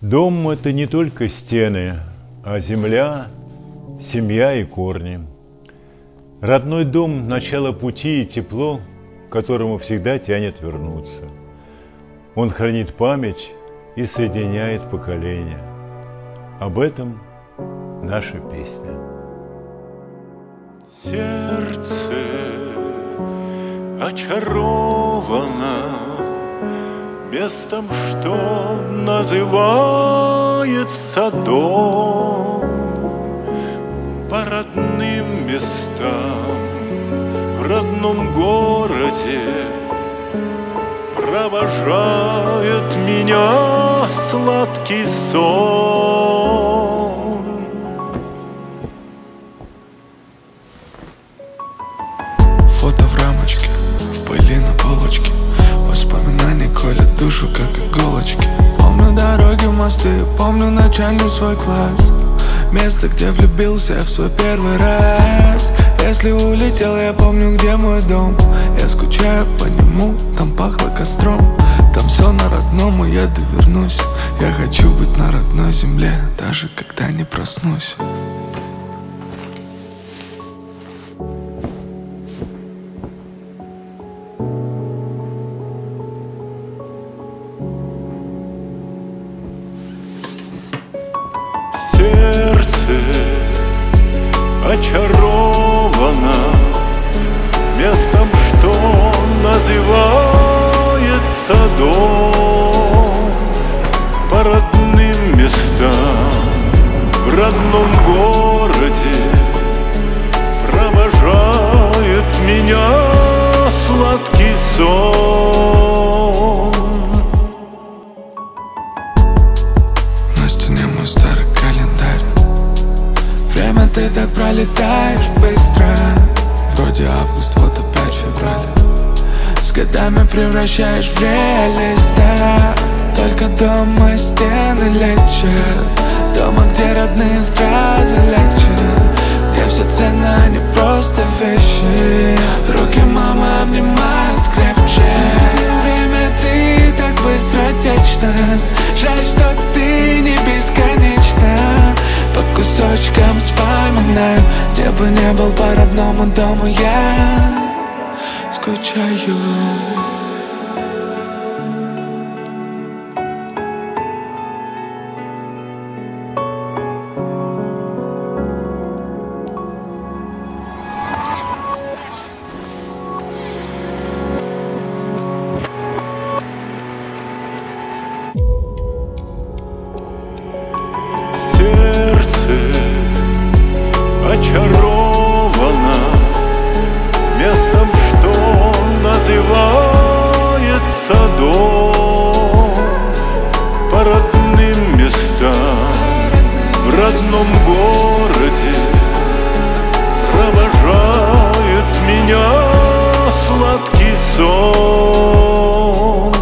Дом – это не только стены, а земля, семья и корни. Родной дом – начало пути и тепло, к которому всегда тянет вернуться. Он хранит память и соединяет поколения. Об этом наша песня. Сердце очаровано местом, что называется дом. По родным местам в родном городе провожает меня сладкий сон. Фото в рамочке, в пыли на полочке. Воспоминания колят душу, как иголочки. Помню дороги, мосты, помню начальный свой класс. Место, где влюбился я в свой первый раз. Если улетел, я помню, где мой дом. Я скучаю по нему, там пахло костром. Там все на родном, и я довернусь. Я хочу быть на родной земле, даже когда не проснусь. Сердце очаровано местом, что называется дом. По родным местам в родном городе провожает меня сладкий сон. На стене мой старый календарь. Время ты так пролетаешь быстро. Вроде август, вот опять февраль. С годами превращаешь в реалиста. Только дома и стены лечат. Дома, где родные сразу легче. Где все ценно, а не просто вещи. Руки мамы обнимают крепче. Время ты так быстротечно. Жаль, что ты не бесконечна. По кусочкам вспоминаю, где бы не был по родному дому я скучаю. Очарована местом, что называется дом. По родным местам в родном городе провожает меня сладкий сон.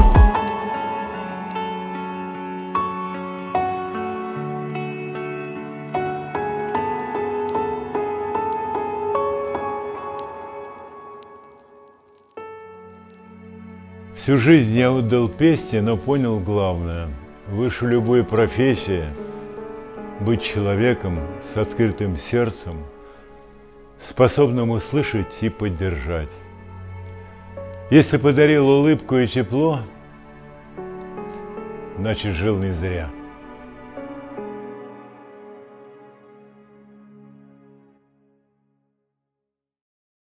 Всю жизнь я отдал песне, но понял главное. Выше любой профессии быть человеком с открытым сердцем, способным услышать и поддержать. Если подарил улыбку и тепло, значит, жил не зря.